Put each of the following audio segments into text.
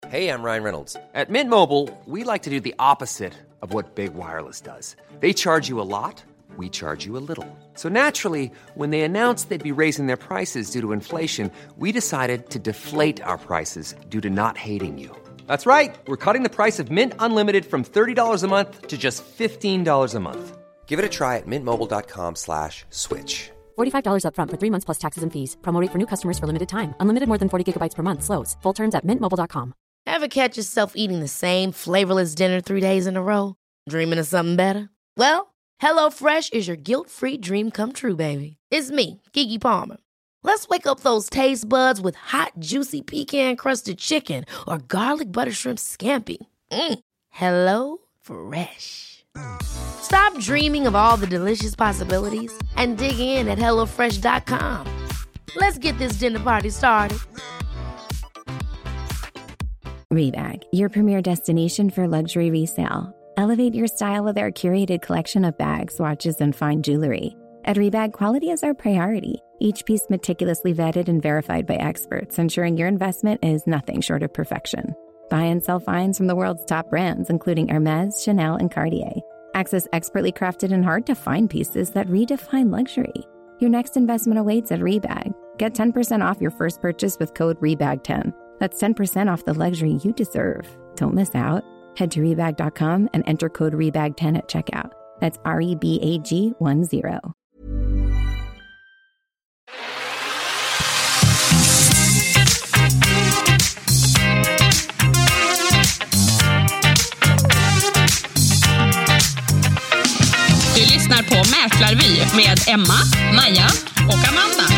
Hey, I'm Ryan Reynolds. At Mint Mobile, we like to do the opposite of what Big Wireless does. They charge you a lot, we charge you a little. So naturally, when they announced they'd be raising their prices due to inflation, we decided to deflate our prices due to not hating you. That's right. We're cutting the price of Mint Unlimited from $30 a month to just $15 a month. Give it a try at mintmobile.com/switch. $45 up front for 3 months plus taxes and fees. Promo rate for new customers for limited time. Unlimited more than 40 gigabytes per month. Slows full terms at mintmobile.com. Ever catch yourself eating the same flavorless dinner 3 days in a row? Dreaming of something better? Well, HelloFresh is your guilt-free dream come true, baby. It's me, Keke Palmer. Let's wake up those taste buds with hot, juicy pecan-crusted chicken or garlic butter shrimp scampi. Hello Fresh. Stop dreaming of all the delicious possibilities and dig in at HelloFresh.com. Let's get this dinner party started. Rebag, your premier destination for luxury resale. Elevate your style with our curated collection of bags, watches, and fine jewelry. At Rebag, quality is our priority. Each piece meticulously vetted and verified by experts, ensuring your investment is nothing short of perfection. Buy and sell finds from the world's top brands, including Hermes, Chanel, and Cartier. Access expertly crafted and hard-to-find pieces that redefine luxury. Your next investment awaits at Rebag. Get 10% off your first purchase with code REBAG10. That's 10% off the luxury you deserve. Don't miss out. Head to Rebag.com and enter code REBAG10 at checkout. That's REBAG10. Du lyssnar på Mäklarvy med Emma, Maja och Amanda.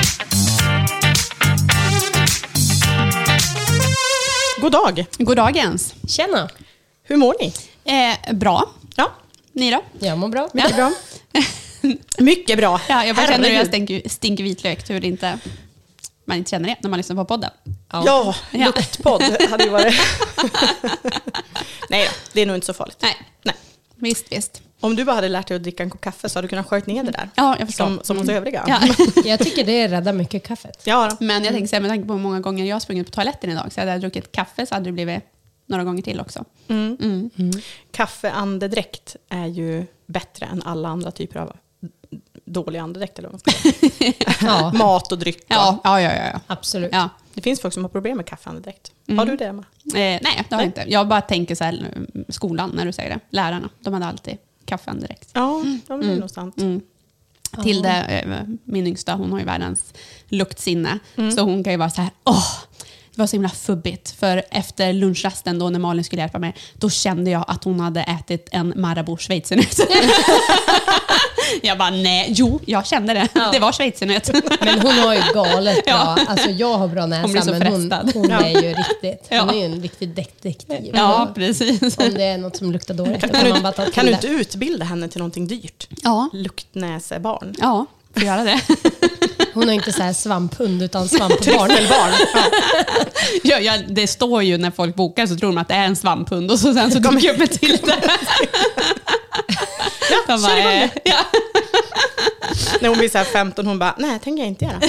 God dag. God dagens. Tjena. Hur mår ni? Bra. Ja. Ni då? Jag mår bra. Mycket bra. Mycket bra. Ja, jag bara känner hur jag Herregud. stinker vitlök. Hur det inte, man inte känner det när man lyssnar på podden. Ja, luktpodd hade ju varit... Nej då, det är nog inte så farligt. Nej. Visst. Om du bara hade lärt dig att dricka en kopp kaffe så hade du kunnat sköta ner det där. Ja, jag förstår. Som hos övriga. Ja. Jag tycker det räddar mycket kaffet. Ja då. Men jag tänker så här, med tanke på hur många gånger jag har sprungit på toaletten idag, så hade jag druckit kaffe så hade det blivit några gånger till också. Kaffeandedräkt är ju bättre än alla andra typer av dålig andedräkt. Eller vad man ska säga. Ja. Mat och dryck. Ja. Absolut. Ja. Det finns folk som har problem med kaffeandedräkt. Har du det, Emma? Nej, det har jag inte. Jag bara tänker så här, skolan när du säger det. Lärarna, de hade alltid kaffan direkt. Ja, det är nog sant. Tilde, min yngsta, hon har ju världens luktsinne. Så hon kan ju vara så här, det var så himla fubbigt. För efter lunchrasten då när Malin skulle hjälpa mig, då kände jag att hon hade ätit en Marabou schweizernöt. Jag bara, jag kände det. Ja. Det var schweizernöt. Men hon har ju galet bra. Ja. Alltså jag har bra näsa, Hon blir så men frestad. hon är ju riktigt. Hon Ja. är ju en riktig detektiv. Ja, precis. Om det är något som luktar dåligt, då kan man bara ta till Kan du det. inte utbilda henne till någonting dyrt? Ja, Luktnäsebarn. får göra det. Hon har inte så här svamphund utan svampbarn. Ja, det står ju när folk bokar så tror de att det är en svamphund och så sen så kommer jag upp till det. Ja, De kör igång bara, det. ja. När hon blir så här 15, hon bara, nej, tänker jag inte göra.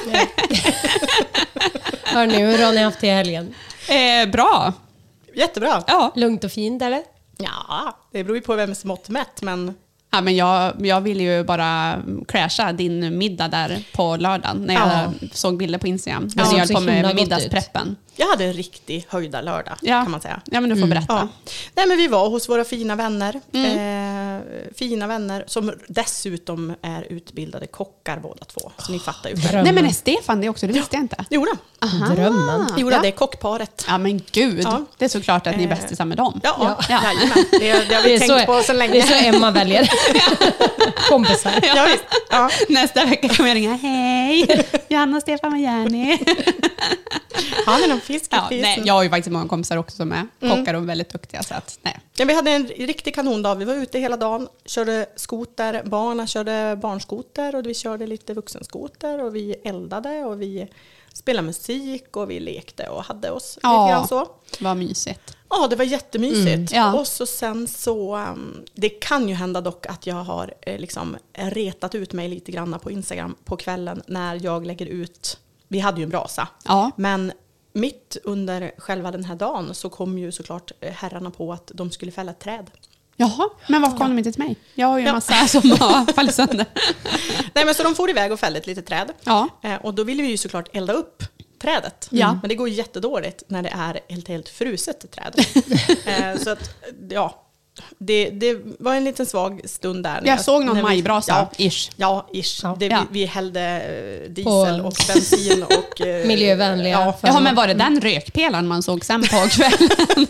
Hörni, hur har ni haft det i helgen? Bra. Jättebra. Ja. Lugnt och fint, eller? Ja, det beror ju på vem som mått mätt, men... Ja, men jag ville ju bara crasha din middag där på lördagen när jag såg bilder på Instagram. Ja, När jag höll så på himla med gott middagspreppen. Jag hade en riktig höjda lördag, kan man säga. Ja, men du får berätta. Ja. Nej, men vi var hos våra fina vänner. Fina vänner som dessutom är utbildade kockar båda två. Så ni fattar ju. Nej, men är Stefan det också? Det visste jag inte. Jo då. Drömmen. Jo då, det är kockparet. Ja, men gud. Ja. Det är såklart att ni är bästisar med dem. Ja. Jajamän. Det har Det vi är, tänkt så, på så länge. det är så Emma väljer. Kompisar. Ja, visst. Ja. Nästa vecka kommer jag ringa. Hej, Johanna och Stefan och Jenny. Har ni någon fisk i Ja, spisen? nej, jag har ju faktiskt många kompisar också som är kockar och väldigt duktiga. Så att, nej. Ja, vi hade en riktig kanondag. Vi var ute hela dagen, körde skoter. Barnen körde barnskoter och vi körde lite vuxenskoter. Och vi eldade och vi spelade musik och vi lekte och hade oss lite grann så. Vad mysigt. Ja, det var jättemysigt. Ja. Och så sen så, det kan ju hända dock att jag har liksom retat ut mig lite grann på Instagram på kvällen när jag lägger ut, vi hade ju en brasa. Ja. Men mitt under själva den här dagen så kom ju såklart herrarna på att de skulle fälla ett träd. Jaha, men varför kom de inte till mig? Jag har ju en massa som har fallit sönder. Nej, men så de får iväg och fällde ett litet träd. Ja. Och då ville vi ju såklart elda upp trädet. Ja. Men det går jättedåligt när det är helt fruset träd. Så att, ja, det var en liten svag stund där. Jag såg någon majbrasa, ish. Ja, ish. Ja. Vi hällde diesel och bensin och... Miljövänliga. Ja, men var det den rökpelaren man såg sen på kvällen?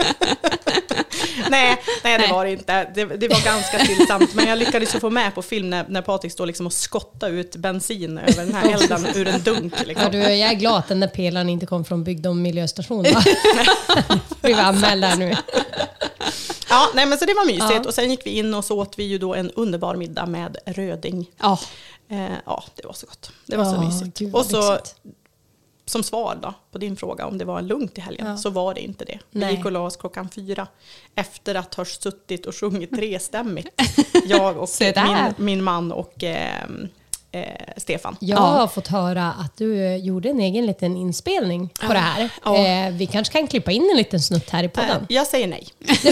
Nej, det var det inte. Det var ganska stillsamt. Men jag lyckades få med på film när Patrik står liksom och skottar ut bensin över den här elden ur en dunk. Liksom. Ja, jag är glad att den där pelaren inte kom från Bygdom miljöstation. Va? Vi var anmälda nu. Ja, nej, men så det var mysigt. Ja. Och sen gick vi in och så åt vi ju då en underbar middag med röding. Ja. Ja, det var så gott. Det var så mysigt. Gud, och så som svar då på din fråga om det var lugnt i helgen, så var det inte det. Vi gick och la oss 4:00 efter att ha suttit och sjungit trestämmigt. Jag och min man och Stefan. Jag har fått höra att du gjorde en egen liten inspelning på det här. Ja. Vi kanske kan klippa in en liten snutt här i podden. Jag säger nej.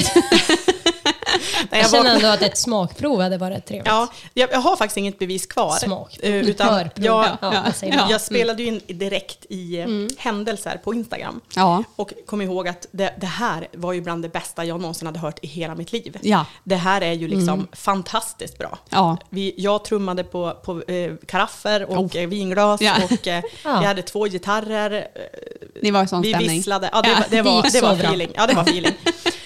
Jag känner ändå att ett smakprov hade varit trevligt. Ja, jag har faktiskt inget bevis kvar. Utan jag spelade ju in direkt i händelser på Instagram. Ja. Och kom ihåg att det här var ju bland det bästa jag någonsin hade hört i hela mitt liv. Ja. Det här är ju liksom fantastiskt bra. Ja. Jag trummade på karaffer och vinglas och vi hade 2 gitarrer. Det var en sån stämning. Vi visslade. Ja, det var feeling. Ja, det var feeling.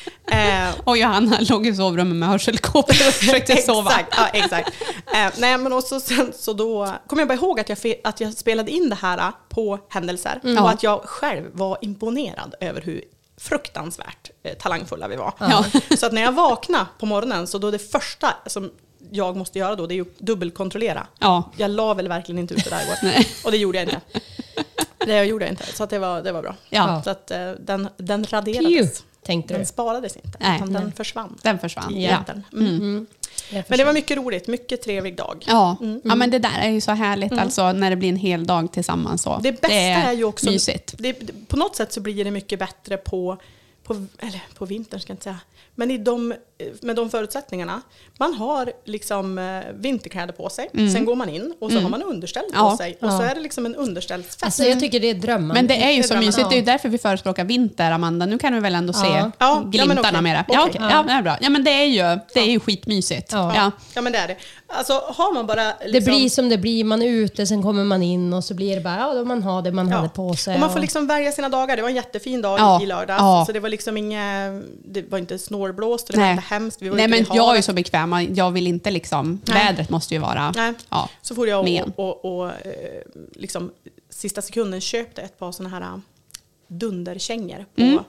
Och Johanna låg i sovrummet med hörselkåpor och försökte sova. Exakt. Nej, men också sen, så då kom jag bara ihåg att jag spelade in det här på händelser. Och att jag själv var imponerad över hur fruktansvärt talangfulla vi var. Ja. Så att när jag vaknade på morgonen, så då det första som jag måste göra då, det är ju dubbelkontrollera. Ja. Jag la väl verkligen inte ut det där igår. Och det gjorde jag inte. Det gjorde jag inte. Så att det var bra. Ja. Så att den raderades. Den sparades inte, utan den försvann. Den försvann, ja. Men det var mycket roligt, mycket trevlig dag. Ja, ja, men det där är ju så härligt alltså, när det blir en hel dag tillsammans. Så. Det bästa är ju också mysigt. På något sätt så blir det mycket bättre på vintern, ska jag inte säga. Men med de förutsättningarna. Man har liksom vinterkläder på sig. Sen går man in och så har man underställ på sig. Och så är det liksom en underställsfest. Alltså jag tycker det är drömmen. Men det är ju så mysigt. Det är ju därför vi förespråkar vinter, Amanda. Nu kan du väl ändå se glimtarna mera. Ja, det är bra. Ja, men det är ju skitmysigt. Ja, men det är det. Alltså har man bara... Liksom, det blir som det blir. Man är ute, sen kommer man in och så blir det bara, då man har det man hade på sig. Och man får liksom välja sina dagar. Det var en jättefin dag i lördag. Så det var liksom det var inte snårblåst, det var inte hemskt. Nej, men jag är ju så bekväm. Jag vill inte liksom, vädret måste ju vara så får jag och liksom sista sekunden köpte ett par såna här dunderkängor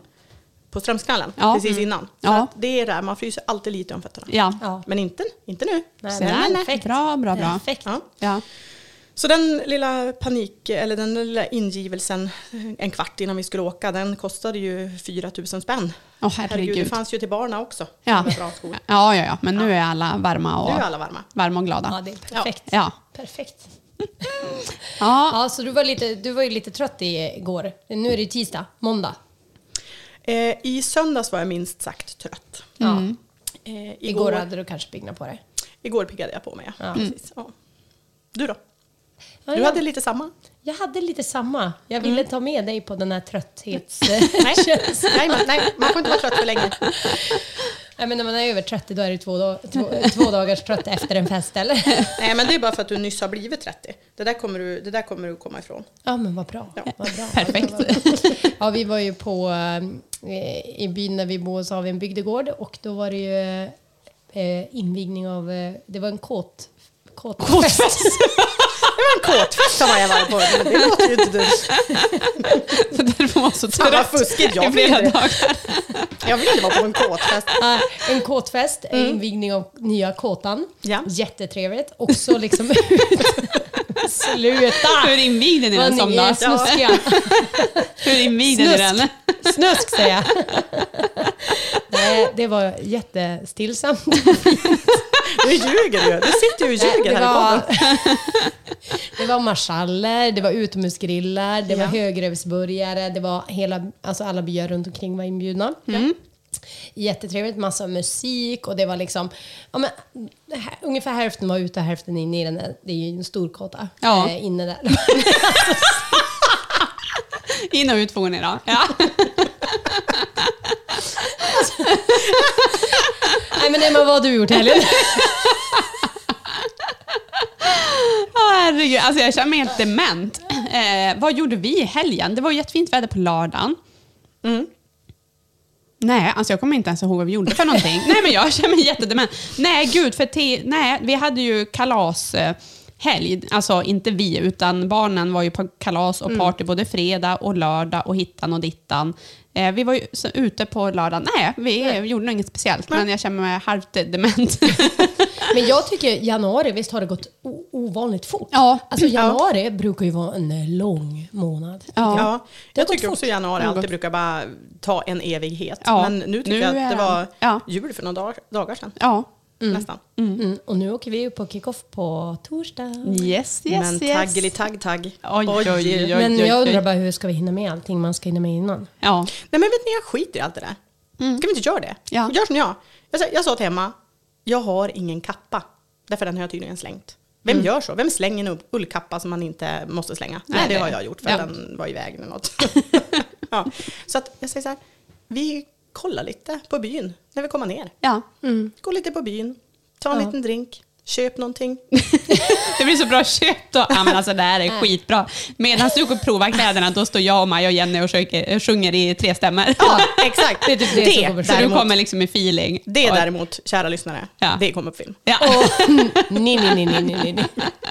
på Strömsknallen precis innan. Så att det är där, man fryser alltid lite om fötterna. Ja. Men inte nu. Nej. Bra. Perfekt. Ja. Så den lilla den lilla ingivelsen en kvart innan vi skulle åka, den kostade ju 4 000 spänn. Herregud. Det fanns ju till barna också. Ja. Men nu är alla varma och glada. Ja, det är perfekt. Ja. Perfekt. Ja, så du var ju lite trött igår. Nu är det tisdag, måndag. I söndags var jag minst sagt trött. Igår hade du kanske piggnat på dig. Igår piggade jag på mig, precis. Ja. Du då? Du hade lite samma? Jag hade lite samma. Jag ville ta med dig på den här trötthets... Nej, man får inte vara trött för länge. Nej, men när man är över 30 då är det 2 dagars trött efter en fest, eller? Nej, men det är bara för att du nyss har blivit 30. Det där kommer du komma ifrån. Ja, men vad bra. Ja. Vad bra. Perfekt. Ja, vi var ju på... I byn där vi bor så har vi en bygdegård. Och då var det ju invigning av... det var en kåtfest. Det var en kåtfest som jag var på. Men det låter ju inte dumt. Så därför var så trött fuskigt. Jag ville vara på en kåtfest. En kåtfest, invigning av nya kåtan. Ja. Jättetrevligt. Också liksom sluta. Hur invigde ni den som då? Snuskiga. Hur invigde ni den? Snusk säger jag. Det var jättestillsamt. Du ljuger ju. Du sitter ju och ljuger här i podden. Det var marschaller, det var utomhusgrillar, det var högrevsburgare, det var alla byar runt omkring var inbjudna. Jättetrevligt, massa musik och det var liksom ungefär hälften var ute och hälften inne i den där, det är ju en stor kåta inne där. In och ut får ni då. Ja. Nej men Emma, vad har du gjort helgen? Herregud, alltså jag känner mig helt dement. Vad gjorde vi i helgen? Det var jättefint väder på lördagen. Nej, alltså jag kommer inte ens ihåg vad vi gjorde för någonting. Nej, men jag känner mig jättedement. Nej, gud, vi hade ju kalashelg. Alltså inte vi, utan barnen var ju på kalas och party både fredag och lördag och hittan och dittan. Vi var ju ute på lördagen. Nej, vi gjorde något inget speciellt, men jag känner mig halvt dement. Men jag tycker januari, visst har det gått ovanligt fort. Ja. Alltså januari brukar ju vara en lång månad. Ja, jag tycker också januari alltid brukar bara ta en evighet. Ja. Men nu tycker jag att det var jul för några dagar sedan. Ja. Nästan. Och nu åker vi ju på kick-off på torsdag. Yes. Men tagg. Oj. Men jag undrar bara, hur ska vi hinna med allting man ska hinna med innan? Ja. Nej, men vet ni, jag skiter i allt det där. Ska vi inte göra det? Ja. Gör som jag sa till Emma, jag har ingen kappa. Därför den har jag tydligen slängt. Vem gör så? Vem slänger en ullkappa som man inte måste slänga? Nej, det har jag gjort för den var i vägen eller något. Så att jag säger så här, vi kollar lite på byn när vi kommer ner. Ja. Gå lite på byn, ta en liten drink, köp någonting. Det blir så bra köpt då. Ja, men alltså det här är skitbra. Medan du går och provar kläderna, då står jag och Maja och Jenny och sjunger i 3 stämmor. Ja, exakt. Det är typ det så däremot, du kommer liksom i feeling. Det däremot, kära lyssnare, det kommer på film. Ja. Nej.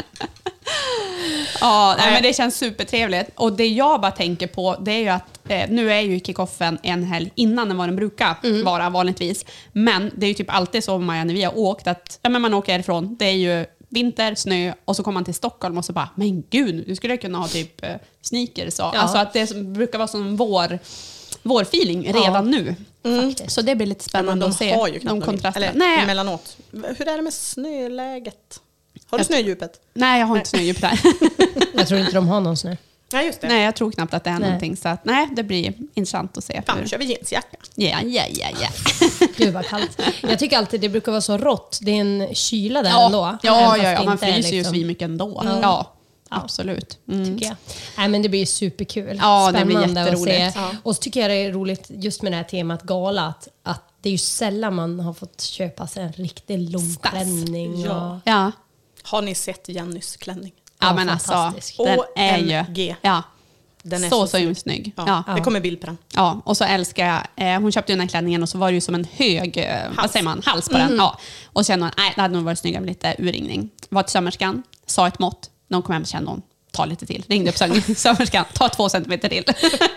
Ja, nej, men det känns supertrevligt. Och det jag bara tänker på, det är ju att nu är ju kickoffen en helg innan än vad den brukar vara vanligtvis. Men det är ju typ alltid så, Maja, när vi har åkt att men man åker härifrån, det är ju vinter, snö och så kommer man till Stockholm och så bara, men gud, du skulle kunna ha typ sneakers. Alltså att det brukar vara som vår feeling redan nu. Så det blir lite spännande att se de kontrasterna. Nej, emellanåt. Hur är det med snöläget? Har du snödjupet? Nej, jag har inte snödjup där. Jag tror inte de har någon snö. Nej, just det. Nej, jag tror knappt att det är någonting. Så att, nej, det blir intressant att se. Fan, kör vi jeansjacka. Ja. Gud vad kallt. Jag tycker alltid det brukar vara så rått. Det är en kyla där ändå. Ja, man fryser ju så mycket ändå. Ja, absolut. Tycker jag. Nej, men det blir superkul. Ja, spännande det blir jätteroligt. att se. Och så tycker jag det är roligt just med det här temat gala, att det är ju sällan man har fått köpa sig en riktigt lång klänning. Ja. Har ni sett Jennys klänning? Ja, men alltså, den är ju... Ja. Den är så snygg. Ja. Det kommer bild på den. Ja, och så älskar jag... hon köpte ju den här klänningen och så var det ju som en hög... Vad säger man? Hals på den. Ja. Och så kände hon, nej, det hade nog varit snyggare med lite urringning. Var till sömmerskan, sa ett mått. När hon kom hem kände hon, ta lite till. Ringde upp sömmerskan, ta 2 centimeter till.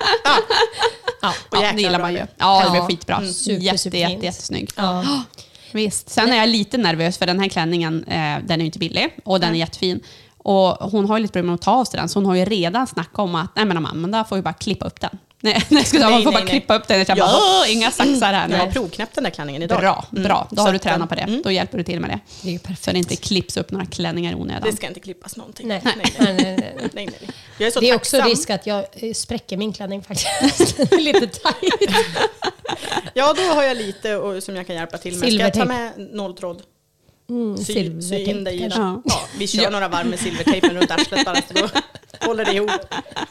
Ja, det gillar man ju. Ja, det blir skitbra. Jättesnygg. Ja. Visst. Sen är jag lite nervös för den här klänningen, den är ju inte billig och den är jättefin. Och hon har ju lite problem att ta av sig den, så hon har ju redan snackat om att nej men Amanda får ju bara klippa upp den. Nej, man får bara klippa upp den. Inga saxar här nu. Jag har provknäppt den där klänningen idag. Bra. Då har du tränat på det. Då hjälper du till med det. Det är ju perfekt. Så det inte klipps upp några klänningar i onödan. Det ska inte klippas någonting. Nej. Jag är så det är tacksam. också risk att jag spräcker min klänning faktiskt. Den är lite tajt. Ja, då har jag lite som jag kan hjälpa till med. Ska jag ta med nåltråd? Sy in dig i den. Ja, vi kör några varv med silvertejpen runt arslet bara, så då håller det ihop.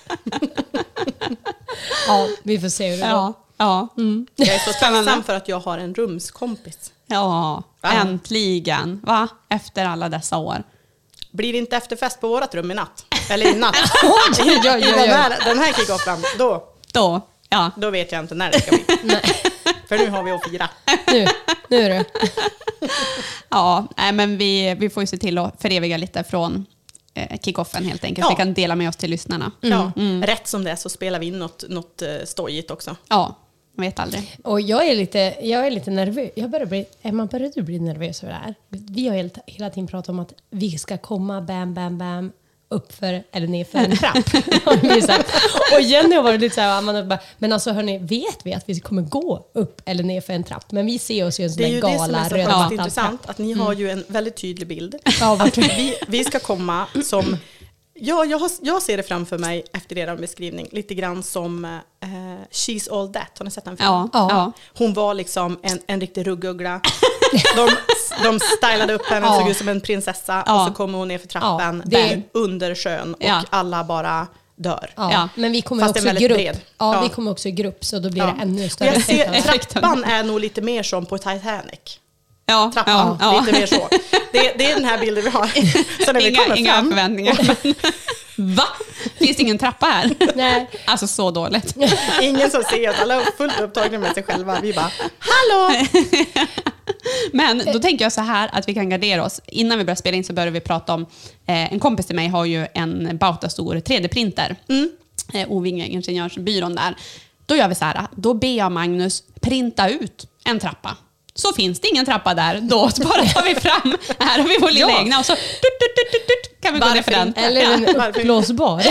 Ja, vi får se hur det går. Ja. Jag är så tacksam för att jag har en rumskompis. Ja, äntligen. Va? Efter alla dessa år. Blir det inte efterfest på vårat rum i natt? Eller i natt? Den här kick-offen, då vet jag inte när det ska bli. Nej. För nu har vi att fira. Nu är det. Ja, men vi får ju se till att föreviga lite från kickoffen helt enkelt. Vi kan dela med oss till lyssnarna. Rätt som det är så spelar vi in något stojigt också. Ja, jag vet aldrig. Och jag är lite nervös. Emma, börjar du bli nervös över det här? Vi har hela tiden pratat om att vi ska komma bam uppför eller nerför en trapp. Och Jenny har varit lite så här, men alltså hörni, vet vi att vi kommer gå upp eller nerför en trapp? Men vi ser oss ju en sån där gala röda intressant att ni har ju en väldigt tydlig bild. Ja, vi ska komma som Ja, jag ser det framför mig efter er beskrivning lite grann som She's All That. Har ni sett den filmen? Ja. Hon var liksom en riktig rugguggla. De stylade upp henne, såg ut som en prinsessa och så kommer hon ner för trappen där under sjön och alla bara dör. Ja. Men vi kommer Fast också i väldigt grupp. bred. Ja, vi kommer också i grupp så då blir det ännu större. Jag ser, trappan är nog lite mer som på Titanic. Ja, Trappan, lite mer så. Det är den här bilden vi har. Så när vi kommer inga fram. förväntningar. Va? Finns det ingen trappa här? Nej. Alltså så dåligt. Ingen som ser oss, alla är fullt upptagna med sig själva. Vi bara, hallå! Men då tänker jag så här att vi kan gardera oss. Innan vi börjar spela in så börjar vi prata om, en kompis till mig har ju en Bauta-stor 3D-printer. Ovinge Ingenjörsbyrån där. Då gör vi så här, då ber jag Magnus printa ut en trappa. Så finns det ingen trappa där, då bara tar vi fram, här har vi vår lilla egna och så kan vi gå ner för den. Eller en uppblåsbar.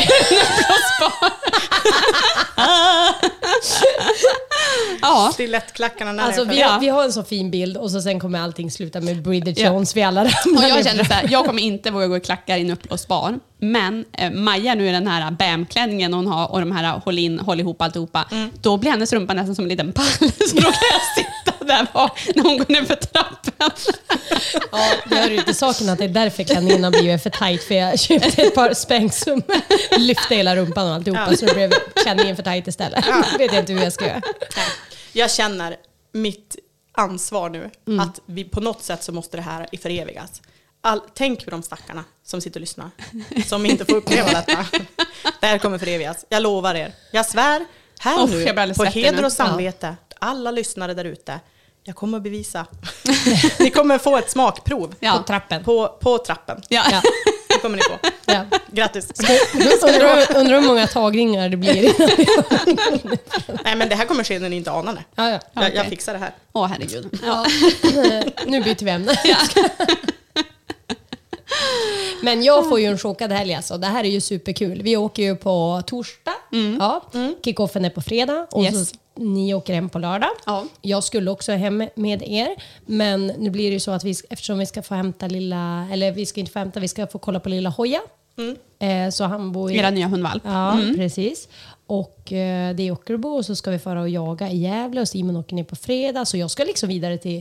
Ja. Stilettklackarna när Alltså vi har en så fin bild och så sen kommer allting sluta med Bridget Jones vi alla ramlar. Och jag känner så här, jag kommer inte våga gå i klackar i en uppblåsbar. Men Maja nu är den här BAM-klänningen hon har och de här håll ihop alltihopa. Då blir hennes rumpa nästan som en liten pall. Så då kan jag sitta där när hon går ner för trappen. Ja, det hör ju till saken att det är därför klänningarna blir för tight. För jag köpte ett par Spanksum, lyfte hela rumpan och alltihopa. Så då blev klänningen för tight istället. Jag vet inte hur jag ska göra. Jag känner mitt ansvar nu att vi på något sätt så måste det här förevigas. Tänk på de stackarna som sitter och lyssnar, som inte får uppleva detta. Det här kommer förevigas. Jag lovar er. Jag svär här nu på heder och samvete. Alla lyssnare där ute. Jag kommer att bevisa. Ni kommer få ett smakprov på trappen. På trappen. Ja. Det kommer ni få. Ja. Grattis. Undrar hur många tagningar det blir. Nej, men det här kommer ske när ni inte anar det. Ja. Jag fixar det här. Herregud. Ja. Nu byter vi ämne. Men jag får ju en chockad helg alltså. Det här är ju superkul. Vi åker ju på torsdag. Kickoffen är på fredag. Och så ni åker hem på lördag. Ja. Jag skulle också hem med er. Men nu blir det ju så att eftersom vi ska få hämta vi ska få kolla på lilla Hoja. Så han bor i... Era nya hundvalp. Ja, precis. Och det är i Ockelbo och så ska vi fara och jaga i Gävle. Och Simon åker ner på fredag. Så jag ska liksom vidare till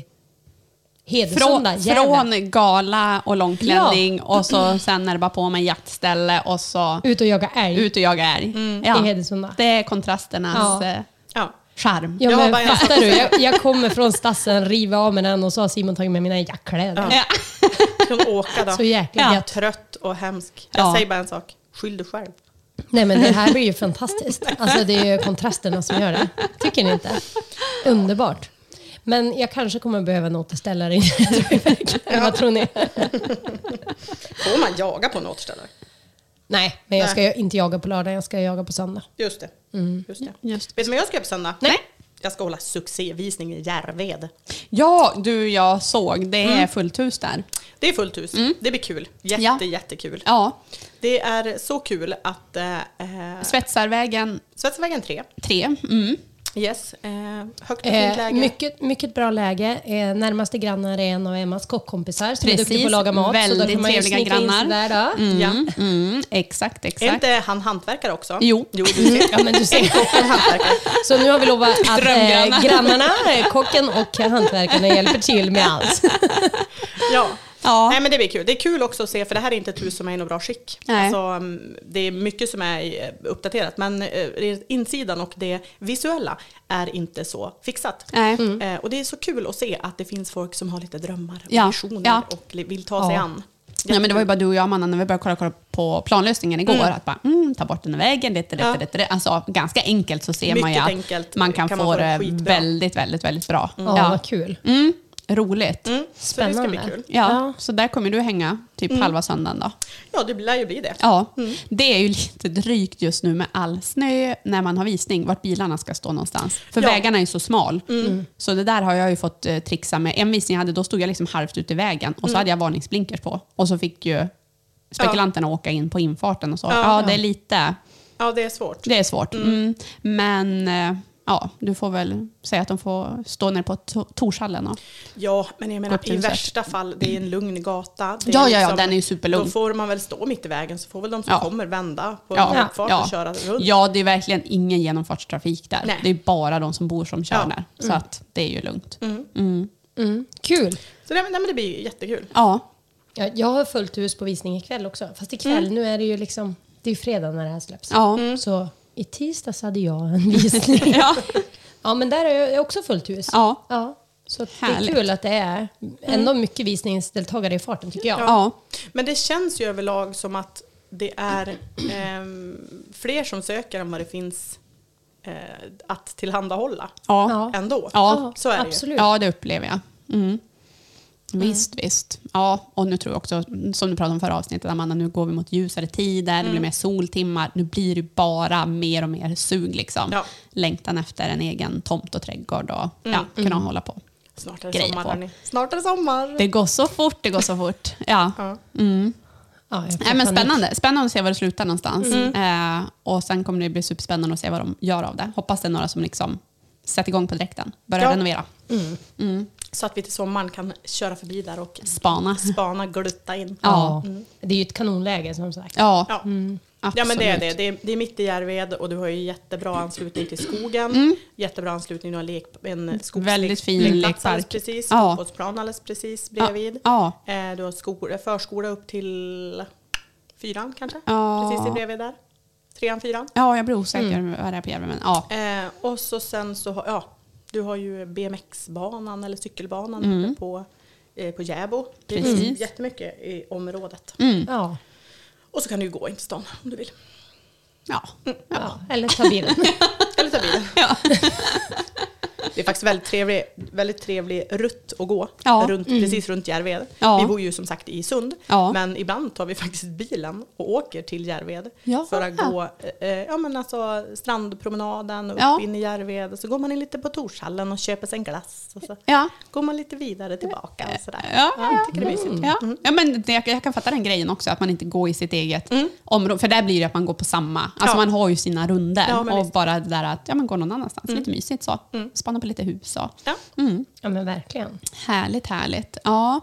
från gala och långklänning och så sen är det bara på med jaktställe och så ut och jaga älg. I Hedesunda. Det är kontrasternas charm. Ja, men fattar du? Jag kommer från stassen, river av med den och så har Simon tagit med mina jackkläder. Ja. Ska åka då? Så jäkla trött och hemsk. Jag säger bara en sak. Skyll dig själv. Nej, men det här blir ju fantastiskt. Alltså det är ju kontrasterna som gör det. Tycker ni inte? Underbart. Men jag kanske kommer behöva en återställare. Vad tror ni? Får man jaga på en återställare? Nej, men jag ska inte jaga på lördag. Jag ska jaga på söndag. Just det. Vet du vad jag ska göra på söndag? Nej. Jag ska hålla succévisning i Järved. Ja, jag såg. Det är fullt hus där. Det är fullt hus. Det blir kul. Jättekul. Ja. Det är så kul att... Svetsarvägen 3. Yes, högt och fint läge. Mycket bra läge. Närmaste grannar är en av Emmas kockkompisar som är duktig på att laga mat. Väldigt så då kan man trevliga grannar. Där, Exakt. Är inte han hantverkare också? Jo, du ser. Ja, men du ser. Så nu har vi lovat att grannarna, kocken och hantverkarna hjälper till med allt. Ja. Nej, men det blir kul. Det är kul också att se, för det här är inte ett hus som är i något bra skick. Alltså, det är mycket som är uppdaterat, men insidan och det visuella är inte så fixat. Och det är så kul att se att det finns folk som har lite drömmar och visioner och vill ta sig an. Ja, men det var ju bara du och jag, Amanda, när vi började kolla på planlösningen igår. Att bara, ta bort den vägen, lite. Alltså, ganska enkelt så ser man ju att man kan få det väldigt, väldigt, väldigt bra. Ja, vad kul. Roligt. Spännande. Så det ska bli kul. Ja, så där kommer du hänga typ halva söndagen då. Ja, det lär ju bli det. Ja, det är ju lite drygt just nu med all snö när man har visning, vart bilarna ska stå någonstans. För vägarna är ju så smal. Så det där har jag ju fått trixa med. En visning jag hade, då stod jag liksom halvt ut i vägen och så hade jag varningsblinkers på. Och så fick ju spekulanterna åka in på infarten och så. Ja, det är lite... Ja, det är svårt. Det är svårt. Men ja, du får väl säga att de får stå ner på Torshallen. Ja, men jag menar Upp till i huset. värsta fall, det är en lugn gata. Det Ja, är ja, den är ju superlugn. Då får man väl stå mitt i vägen, så får väl de som Ja. kommer vända på Ja. uppfart och köra runt. Ja, det är verkligen ingen genomfartstrafik där. Nej. Det är bara de som bor som kör där. Så att det är ju lugnt. Kul. Så det blir jättekul. Ja, Ja, jag har fullt hus på visning ikväll också. Fast ikväll, nu är det ju liksom, det är ju fredag när det här släpps. ja. Så i tisdags hade jag en visning. Ja. Ja, men där är jag också fullt hus. Ja. Ja, så att det Härligt. är kul att det är ändå mycket visningsdeltagare i farten tycker jag. Ja. Men det känns ju överlag som att det är fler som söker än vad det finns att tillhandahålla Ja. ändå. Ja. Så är det ju. Absolut. Ja, det upplever jag. Visst. Ja, och nu tror jag också, som du pratade om förra avsnittet, Amanda, nu går vi mot ljusare tider, det blir mer soltimmar. Nu blir det bara mer och mer sug liksom. Ja. Längtan efter en egen tomt och trädgård och kunna hålla på. Snart är det Grejer sommar, på. hörni. Snart är det sommar. Det går så fort. Ja. Ja. Ja, jag får Nej, men panik. spännande att se var det slutar någonstans. Och sen kommer det bli superspännande att se vad de gör av det. Hoppas det är några som liksom sätter igång på direkten. Börjar renovera. Så att vi till sommaren kan köra förbi där och Spana. glutta in. Ja. Det är ju ett kanonläge som sagt. Ja, Ja. absolut. Ja, men det är det. Det är mitt i Järved och du har ju jättebra anslutning till skogen. Jättebra anslutning, du har en Väldigt fin lekplats alldeles lekpark. precis. Ja. Fotbollsplan alldeles precis bredvid. Ja. Du har förskola upp till 4 kanske? Ja. Precis bredvid där. 3, 4. Ja, jag blir osäker vad det är på Järva, men ja. Och så sen så har du har ju BMX-banan eller cykelbanan uppe på Jäbo. Det Precis. finns jättemycket i området. Ja. Och så kan du ju gå in till stan om du vill. Ja. Ja. Eller ta bilen. Eller ta bilen. Det är faktiskt väldigt trevlig rutt att gå precis runt Järved. Ja. Vi bor ju som sagt i Sund, Ja. men ibland tar vi faktiskt bilen och åker till Järved Ja. för att gå strandpromenaden upp Ja. in i Järved. Så går man in lite på Torshallen och köper sig en glass och så Ja. går man lite vidare tillbaka och sådär. Ja. Jag tycker det är mysigt. Ja, men jag kan fatta den grejen också, att man inte går i sitt eget område. För där blir det att man går på samma. Alltså Ja. man har ju sina runder. Ja, men och visst. bara det där att man går någon annanstans. Lite mysigt så. Spana på lite hus och. Ja. Ja, men verkligen. Härligt. Ja.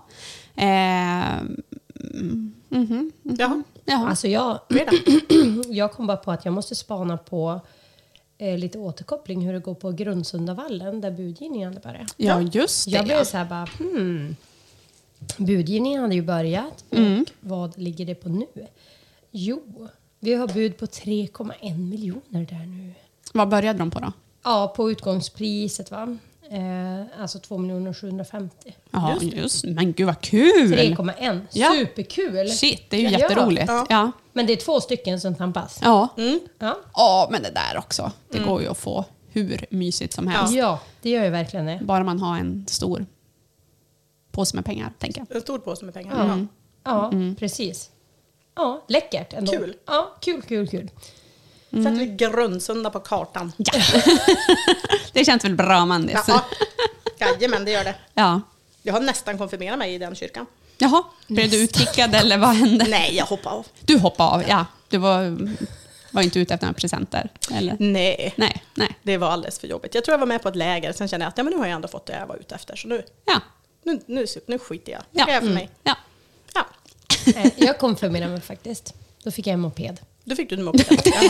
Jaha. Jaha. Alltså Hur är det? jag kom bara på att jag måste spana på lite återkoppling hur det går på Grundsundavallen där budgivningen hade börjat. Ja, just det. Jag blev så här bara, budgivningen hade ju börjat och vad ligger det på nu? Jo, vi har bud på 3,1 miljoner där nu. Vad började de på då? Ja, på utgångspriset va? Alltså 2 750. Ja, just. Men gud vad kul! 3,1. Ja. Superkul! Shit, det är ju Ja. jätteroligt. Ja. Men det är 2 stycken som tampas. Ja. Ja. Ja, men det där också. Det går ju att få hur mysigt som helst. Ja, det gör ju verkligen det. Bara man har en stor påse med pengar, tänker jag. En stor påse med pengar. Ja, precis. Ja, läckert ändå. Kul. Ja, kul. Sätter vi Grundsunda på kartan. Ja. Det känns väl bra, Mandis? Ja. Jajamän, det gör det. Ja. Jag har nästan konfirmerat mig i den kyrkan. Jaha, blev du utkickad eller vad hände? Nej, jag hoppade av. Du hoppade av, ja. Du var inte ute efter några presenter? Eller? Nej, Nej. det var alldeles för jobbigt. Jag tror jag var med på ett läger, sen kände jag att nu har jag ändå fått det jag var ute efter. Så Ja. nu skiter jag. Nu Ja. ska jag för mig. Ja. Ja. Jag konfirmerade mig faktiskt. Då fick jag en moped. Då fick du en moped. Jaha.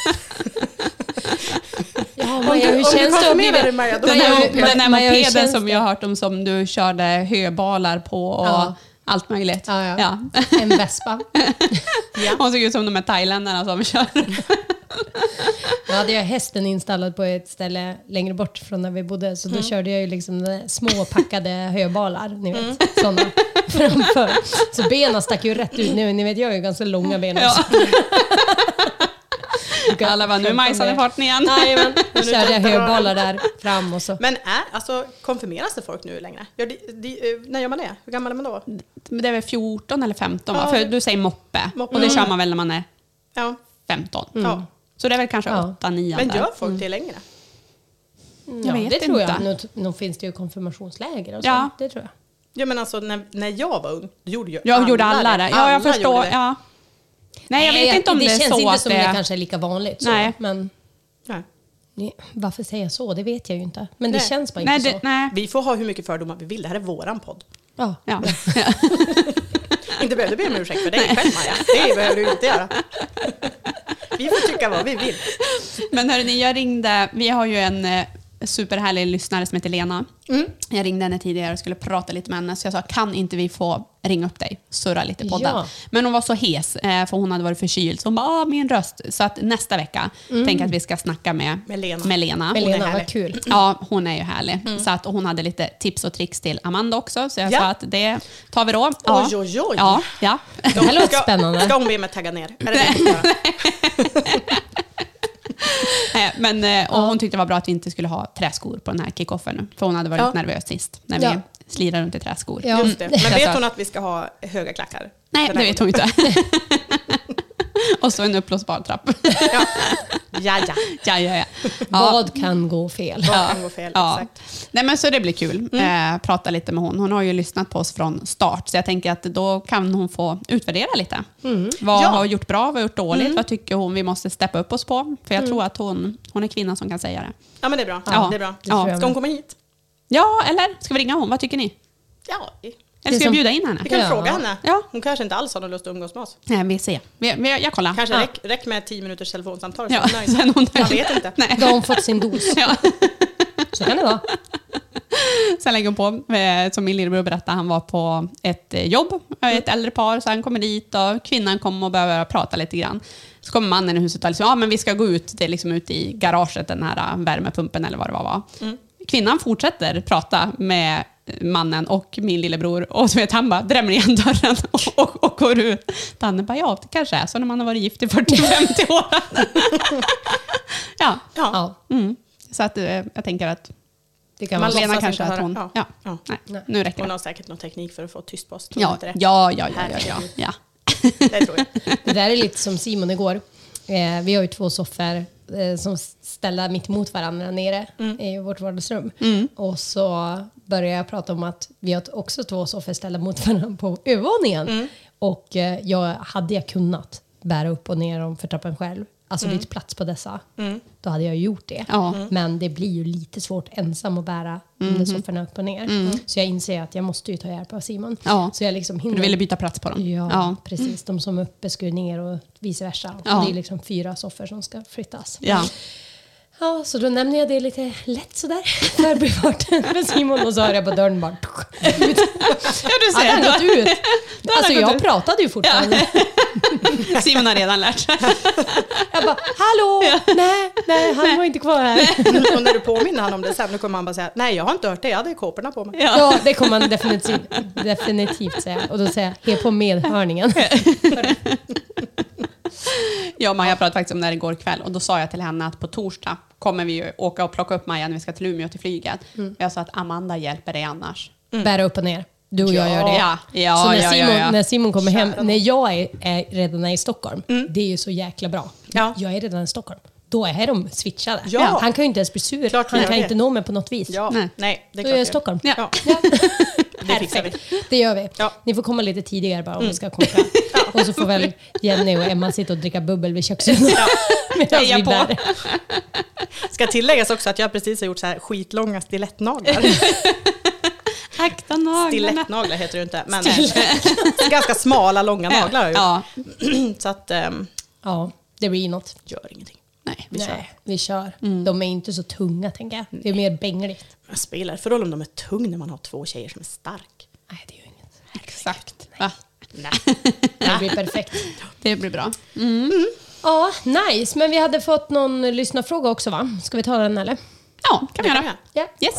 Ja, Om Maja, du hur känns det att konfirmerar dig, bli... Maja, då Den får här, du- den här Maja, hur mopeden känns som det? jag har hört om som du körde höbalar på och Ja. allt möjligt. Ja. En Vespa. Hon såg ut som de här thailändarna som kör. Då hade jag hästen installad på ett ställe längre bort från där vi bodde. Så då körde jag ju liksom små packade höbalar, ni vet. Sådana framför. Så benen stack ju rätt ut. Ni vet, jag har ju ganska långa ben också. Alla var nu majsade farten igen. Jajamän, då körde jag höbalar där fram och så. Men konfirmeras det folk nu längre? När gör man det? Hur gammal är man då? Det är väl 14 eller 15 va? Ja, För det- du säger moppe. Moppe. Och det kör man väl när man är Ja. 15. Ja. Så det är väl kanske Ja. 8-9 Men där. gör folk det längre? Ja, vet det tror jag. inte. Nu finns det ju konfirmationsläger och så. Ja. Det tror jag. Ja, men alltså när jag var ung, då gjorde ju Jag gjorde alla det. Ja, Alla jag förstår. gjorde det. Ja. Nej, jag vet inte om det är känns så inte att som det kanske är lika vanligt. Så. Nej. Men Nej. Varför säger jag så? Det vet jag ju inte. Men det Nej. känns bara inte så. Nej. Vi får ha hur mycket fördomar vi vill. Det här är våran podd. Ja. Ja. Inte behöver du be om ursäkt för dig själv, Maja. Det behöver du inte göra. Vi får tycka vad vi vill. Men hörni, jag ringde, vi har ju en superhärlig lyssnare som heter Lena. Jag ringde henne tidigare och skulle prata lite med henne, så jag sa, kan inte vi få ringa upp dig, surra lite på den. Men hon var så hes, för hon hade varit förkyld, så hon bara, min röst. Så att nästa vecka tänker jag att vi ska snacka med Lena. Lena, vad kul. Ja, hon är ju härlig. Så att, och hon hade lite tips och tricks till Amanda också, så jag sa att det tar vi då. Ja. Oj. Ja. Det här låter spännande. Ska hon be mig tagga ner? Är det Men, och hon tyckte det var bra att vi inte skulle ha träskor på den här kickoffen nu. För hon hade varit lite nervös sist när vi slirade runt i träskor. Ja. Just det. Men vet hon att vi ska ha höga klackar? Nej, det vet hon inte. Och så en uppblåsbar trapp. Ja. Vad kan gå fel? Vad kan gå fel, exakt. Nej, men så det blir kul. Prata lite med hon. Hon har ju lyssnat på oss från start. Så jag tänker att då kan hon få utvärdera lite. Vad har gjort bra, vad har gjort dåligt? Vad tycker hon vi måste steppa upp oss på? För jag tror att hon är kvinnan som kan säga det. Ja, men det är bra. Ja. Det är bra. Ja. Ska hon komma hit? Ja, eller ska vi ringa hon? Vad tycker ni? Ja, Eller ska vi bjuda in henne? vi kan fråga henne. Ja. Hon kanske inte alls har någon lust att umgås med oss. Nej, vi ser. Jag kollar. Kanske räck med 10 minuters telefonsamtal. Ja, Så sen hon jag vet inte. Nej. Då har hon fått sin dos. Ja. Så kan det vara. Sen lägger hon på, som min lillebror berättade, han var på ett jobb, ett äldre par, så han kommer dit och kvinnan kommer och börjar prata lite grann. Så kommer mannen i huset och liksom, men vi ska gå ut, det är liksom ute i garaget, den här värmepumpen eller vad det var. Kvinnan fortsätter prata med mannen och min lillebror, och så vet han bara drämmer igen dörren och går ut. Danne bara, ja, det kanske är så när man har varit gift i 40-50 år. Ja. Så att jag tänker att Det kan Man vara. Lena låtsas kanske inte att hon... höra. Ja. Ja. Nej, nu räcker Hon det. har säkert någon teknik för att få tyst på oss. Ja. Det tror jag. Det där är lite som Simon igår. Vi har ju 2 soffor som ställda mitt emot varandra nere i vårt vardagsrum. Och så började jag prata om att vi har också 2 soffor ställda mot varandra på övervåningen. Och hade jag kunnat bära upp och ner dem för trappan själv, alltså lite plats på dessa, då hade jag gjort det. Men det blir ju lite svårt ensam att bära de sofforna upp och ner. Så jag inser att jag måste ju ta hjälp av Simon. Så jag liksom hinner... Du ville byta plats på dem? Ja, precis. De som är uppe ska ner och vice versa. Och det är liksom 4 soffor som ska flyttas. Ja, så då nämnde jag det lite lätt sådär. Förbifarten med Simon, och så hör jag på dörren bara... Ja, du ser. Han har gått ut. Alltså jag pratade ju fortfarande. Simon har redan lärt sig. Jag bara, hallå! Nej, han var inte kvar här. Och när du påminner han om det sen, då kommer han bara säga, nej, jag har inte hört det, jag hade kåporna på mig. Ja, det kommer han definitivt säga. Och då säger jag, he på medhörningen. Ja, Maja pratade faktiskt om det här igår kväll, och då sa jag till henne att på torsdag kommer vi ju åka och plocka upp Maja när vi ska till Umeå till flyget. Jag sa att Amanda hjälper dig annars. Bära upp och ner. Du och jag gör det. Så när Simon kommer hem, när jag är redan i Stockholm, det är ju så jäkla bra. Jag är redan i Stockholm. Då är de switchade. Han kan ju inte ens bli sur. Klart han kan det. inte nå mig på något vis. Nej, det är då klart. är jag i Stockholm. Ja. Det fixar vi. Det gör vi. Ja. Ni får komma lite tidigare bara om vi ska konka. Och så får väl Jenny och Emma sitta och dricka bubbel vid köksrundan. Heja på. Ska tilläggas också att jag precis har gjort så här skitlånga stilettnaglar. Akta naglarna. Stilettnaglar heter det inte, men ganska smala, långa naglar har jag gjort. Så att... Ja, det blir något. Gör ingenting. Nej, Vi kör. De är inte så tunga, tänker jag. Det är mer bängligt. Jag spelar för roll om de är tung när man har 2 tjejer som är stark. Nej, det är ju inget. Exakt. Va? Nej. Det blir perfekt. Det blir bra. Ja, nice. Men vi hade fått någon lyssnarfråga också, va? Ska vi ta den, eller? Ja, kan vi göra. Ja. Yes.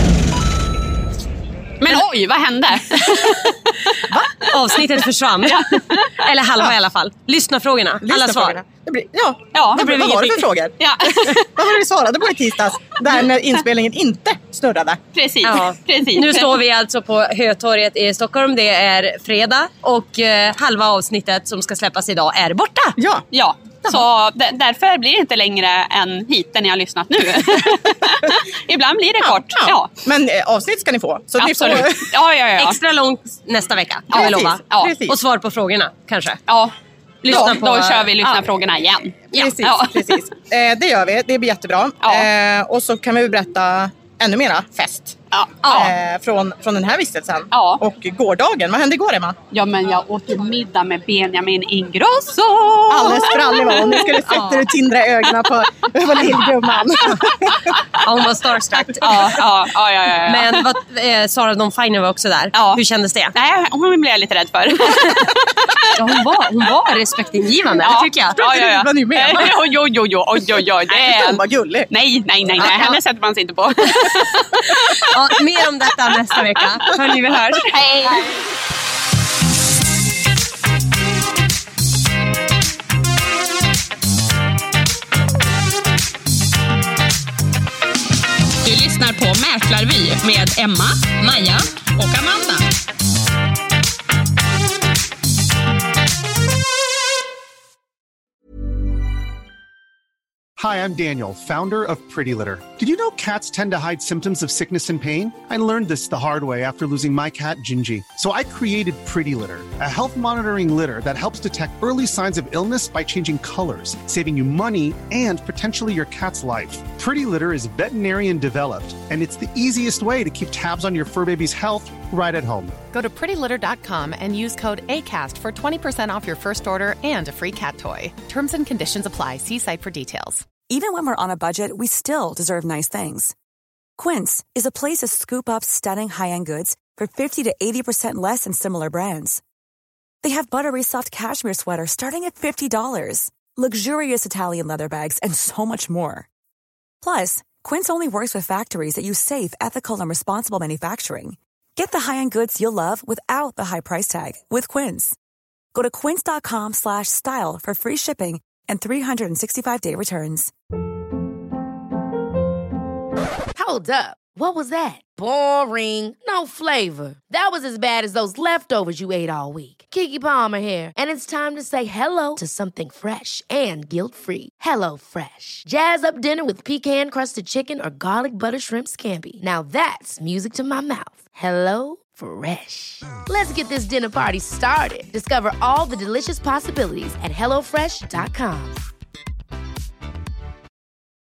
Men oj, vad hände? Avsnittet försvann. Eller halva i alla fall. Lyssnarfrågorna. Alla svar. Det blir, det blev vad var det inget för frågor? Ja. Vad var det vi svarade på i tisdags? Där när inspelningen inte snurrade. Precis. Ja. Precis. Nu står vi alltså på Hötorget i Stockholm. Det är fredag och halva avsnittet som ska släppas idag är borta. Ja. Så därför blir det inte längre än hit där ni har lyssnat nu. Ibland blir det kort. Ja. Men avsnitt ska ni få. Så absolut. Ni får... Ja. Extra långt nästa vecka, kan vi Precis. lova. Ja. Precis. Och svar på frågorna, kanske. Ja. Då kör vi lyssnarfrågorna igen. Precis. Det gör vi. Det blir jättebra. Ja. Och så kan vi berätta ännu mera fest. Från den här vistelsen. Ja. Och gårdagen. Vad hände igår, Emma? Ja, men jag åt middag med Benjamin Ingrosso. Alldeles sprallig var hon. Nu skulle sätta du tindra ögonen på lillgumman. Hon var starstruck. Ja. Men Sara Dawn Finer var också där. Ja. Hur kändes det? Nej, hon blev jag lite rädd för. Ja, hon var respektingivande, det tycker jag. Ja. Var ni med? Jo. Hon var gullig. Nej. Henne sätter man sig inte på. Ja, mer om detta nästa vecka. Hörni, vi hörs. Hej! Du lyssnar på Mäklarvy med Emma, Maja och Amanda. Hi, I'm Daniel, founder of Pretty Litter. Did you know cats tend to hide symptoms of sickness and pain? I learned this the hard way after losing my cat, Gingy. So I created Pretty Litter, a health monitoring litter that helps detect early signs of illness by changing colors, saving you money and potentially your cat's life. Pretty Litter is veterinarian developed, and it's the easiest way to keep tabs on your fur baby's health right at home. Go to prettylitter.com and use code ACAST for 20% off your first order and a free cat toy. Terms and conditions apply. See site for details. Even when we're on a budget, we still deserve nice things. Quince is a place to scoop up stunning high-end goods for 50 to 80% less than similar brands. They have buttery soft cashmere sweaters starting at $50, luxurious Italian leather bags, and so much more. Plus, Quince only works with factories that use safe, ethical, and responsible manufacturing. Get the high-end goods you'll love without the high price tag with Quince. Go to quince.com/style for free shipping and 365-day returns. Hold up. What was that? Boring. No flavor. That was as bad as those leftovers you ate all week. Keke Palmer here, and it's time to say hello to something fresh and guilt-free. Hello Fresh. Jazz up dinner with pecan-crusted chicken or garlic butter shrimp scampi. Now that's music to my mouth. Hello Fresh. Let's get this dinner party started. Discover all the delicious possibilities at hellofresh.com.